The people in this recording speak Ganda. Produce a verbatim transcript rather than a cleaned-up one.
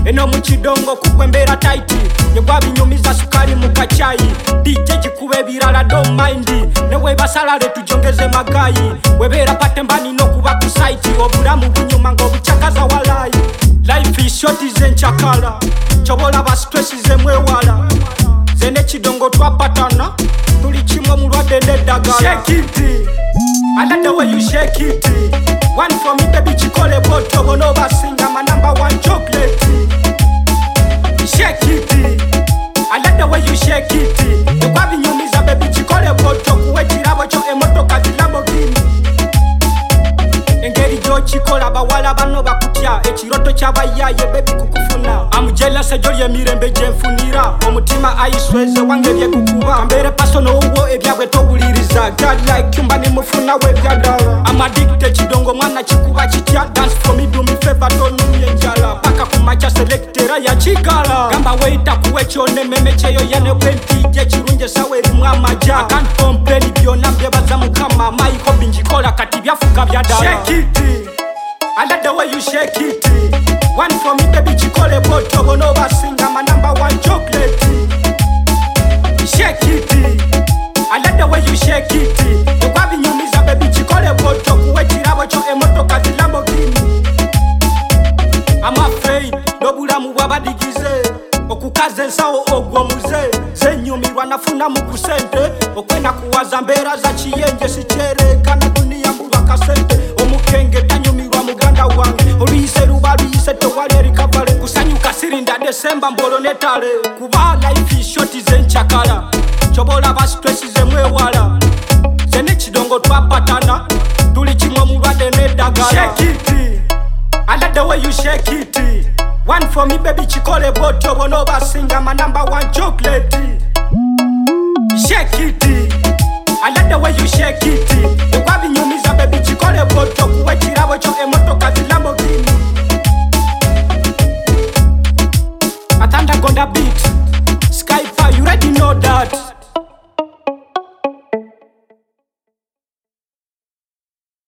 eno mukidongo kukwembera tight yegwa binyumiza sukali mukachai D J jikube birala don't mind newe basalale tujongeze magayi webera patembani no kuba ku site obulamu bunyuma ngo buchakaza walai life is short zenchakala chobola ba stress zemwe wala zene kidongo twapatana tuli kimwe mulwadde neddagala shake it I like the way you shake it one for me baby chikole boto bono basinga my number one chocolate shake it I like the way you shake it yegwa binyumiza baby chikole boto kuwe kirabo kyo emotoka Lamborghini engeri jo chikola bawala bano bakutya ekiroto kyabayaye baby kukufuna I'm jealous ejoli emirembe jenfunira omutima ayisweze wange byekukuba mbere pasono uwo ebyabwe tobuliriza God like you mbani mufuna we byagala I'm addicted kidongo mwana kikuba kitya dance for me do me favor don't nuye njala paka kumacha selectera ya chikala gamba weita kuwe kyone meme cheyo yane bwentije kirunje sawe rimwamaja I can't complain byona byebaza mukama my hobby njikola kati byafuka byadala shake it I like the way you shake it one for me baby chikole boto bono basinga my number one chocolate shake it I like the way you shake it yegwa binyumiza baby chikole boto kuwe kirabo kyo emotoka Lamborghini I'm afraid nobulamu bwabadigize okukaza ensawo ogwo muze zenyumirwa nafuna mu kusente okwena kuwaza mbera za kiyenje sikyereka dunia mbulwa kasente omukenge tanyumirwa muganda wange oluyise luba luyise tewali recovery kusanyuka sirinda December mbolo netale kuba life is short zenchakala chobola ba stress zemwe wala zene kidongo twapatana tuli kimwe mulwadde neddagala shake it I like the way you shake it one for me baby chikole boto bono basinga my number one chocolate shake it I like the way you shake it yegwa binyumiza baby chikole boto kuwe